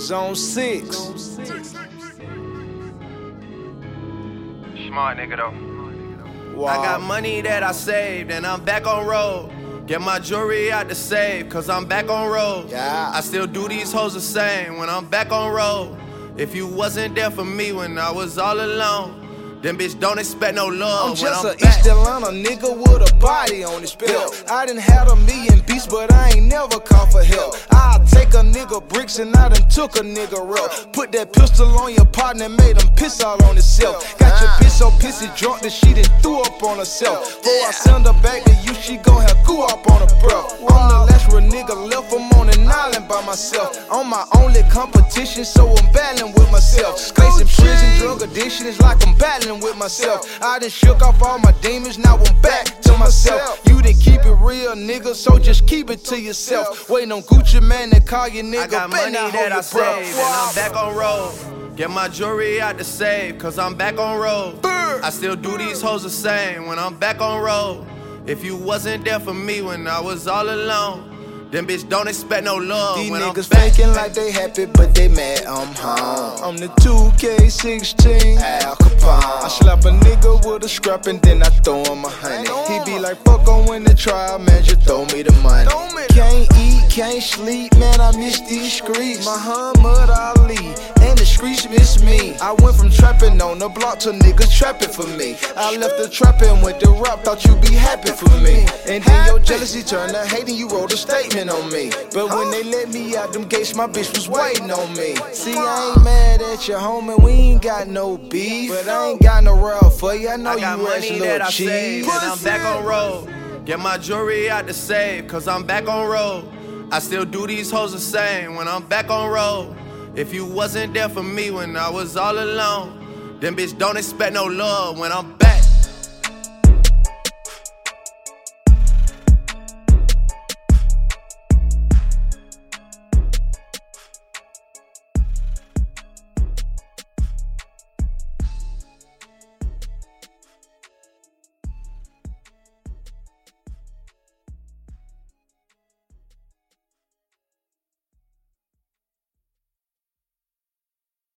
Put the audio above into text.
Zone 6. Smart nigga though. Wow. I got money that I saved and I'm back on road. Get my jewelry out the safe, cause I'm back on road. Yeah. I still do these hoes the same when I'm back on road. If you wasn't there for me when I was all alone, then bitch don't expect no love. I'm just when a back. East Atlanta nigga with a body on his belt. I done had a million beats, but I ain't never called for help. I'll take a nigga bricks and I done took a nigga rope. Put that pistol on your partner and made him piss all on himself. Got your bitch so pissy drunk that she done threw up on herself. Before I send her back to you, she gon' have goo up on her breath. I'm the last real nigga left, I'm on an island by myself. I'm my only competition, so I'm battling with myself. Facing prison, drug addiction is like I'm battling with myself. I done shook off all my demons, now I'm back to myself. You didn't keep it real, nigga, so just keep it to yourself. Waiting on Gucci man to call you nigga. I got money that I saved and I'm back on road. Get my jewelry out the safe, cause I'm back on road. I still do these hoes the same when I'm back on road. If you wasn't there for me when I was all alone, then bitch don't expect no love. These when niggas I'm back. faking like they happy, but they mad I'm home. I'm the 2K16 Al Capone. I slap a nigga with a scrap and then I throw him a honey. He be like, fuck on when the trial, man, just throw me the money. Can't eat, can't sleep, man, I miss these streets. Muhammad Ali, and the streets miss me. I went from trapping on the block to niggas trapping for me. I left the trapping, went to rap, thought you'd be happy for me. And then your jealousy turned to hate and you wrote a statement on me. But when they let me out them gates, my bitch was waiting on me. See, I ain't mad at you, homie, we ain't got no beef. But I ain't got no rap for you, I know I got you ass money that little I saved cheese. and I'm back on road. Get my jewelry out the safe, cause I'm back on road. I still do these hoes the same when I'm back on road. If you wasn't there for me when I was all alone, then bitch don't expect no love when I'm back.